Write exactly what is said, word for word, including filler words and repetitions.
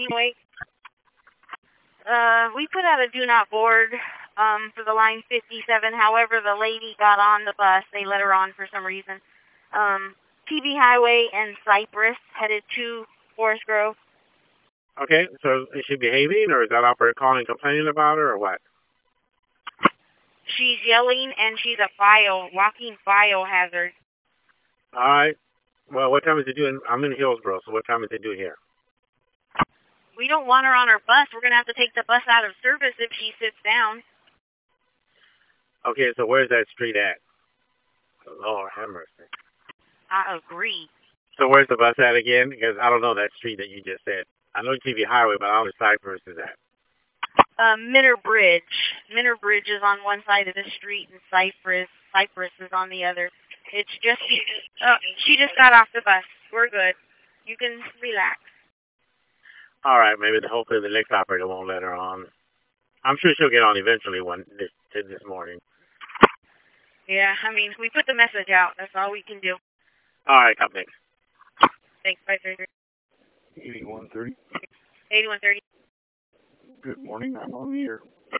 Highway. Uh, we put out a do not board um, for the line fifty-seven. However, the lady got on the bus. They let her on for some reason. Um, T V Highway and Cypress headed to Forest Grove. Okay, so is she behaving, or is that operator calling complaining about her, or what? She's yelling, and she's a bio, walking biohazard. All right. Well, what time is it due? I'm in Hillsboro, so what time is it due here? We don't want her on our bus. We're going to have to take the bus out of service if she sits down. Okay, so where's that street at? Lord have mercy. I agree. So where's the bus at again? Because I don't know that street that you just said. I know T V Highway, but I don't know Cypress is at. Uh, Minner Bridge. Minner Bridge is on one side of the street, and Cypress Cypress is on the other. It's just, oh, she just got off the bus. We're good. You can relax. All right, maybe the, hopefully the next operator won't let her on. I'm sure she'll get on eventually one this this morning. Yeah, I mean, we put the message out. That's all we can do. All right, come next. Thanks, five thirty. eighty-one thirty. eighty-one thirty. Good morning, I'm on the air.